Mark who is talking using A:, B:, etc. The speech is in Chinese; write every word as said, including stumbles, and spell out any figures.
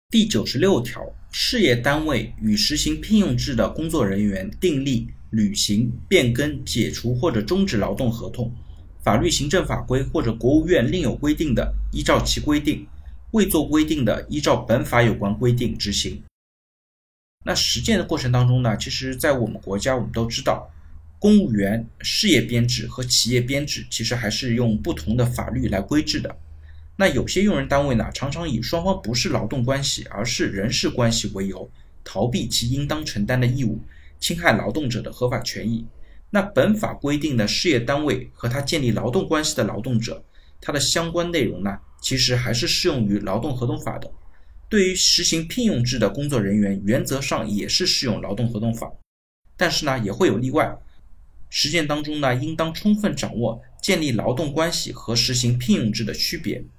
A: 第九十六条，事业单位与实行聘用制的工作人员订立、履行、变更、解除或者终止劳动合同，法律、行政法规或者国务院另有规定的，依照其规定；未作规定的，依照本法有关规定执行。那实践的过程当中呢，其实在我们国家我们都知道，公务员事业编制和企业编制其实还是用不同的法律来规制的。那有些用人单位呢，常常以双方不是劳动关系，而是人事关系为由，逃避其应当承担的义务，侵害劳动者的合法权益。那本法规定的事业单位和他建立劳动关系的劳动者，它的相关内容呢，其实还是适用于劳动合同法的。对于实行聘用制的工作人员，原则上也是适用劳动合同法，但是呢，也会有例外。实践当中呢，应当充分掌握建立劳动关系和实行聘用制的区别。